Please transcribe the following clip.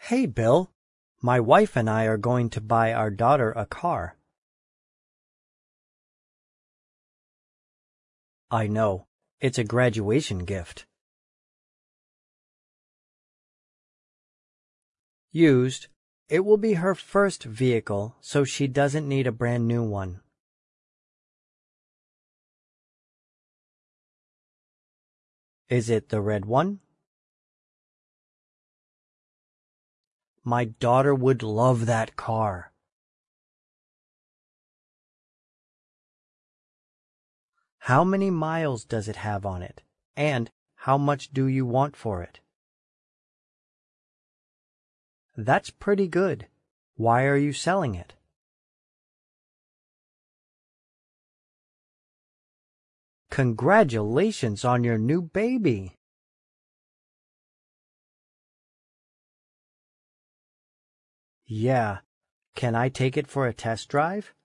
Hey, Bill. My wife and I are going to buy our daughter a car. I know. It's a graduation gift. Used. It will be her first vehicle, so she doesn't need a brand new one. Is it the red one? My daughter would love that car. How many miles does it have on it? And how much do you want for it? That's pretty good. Why are you selling it? Congratulations on your new baby. Yeah. Can I take it for a test drive?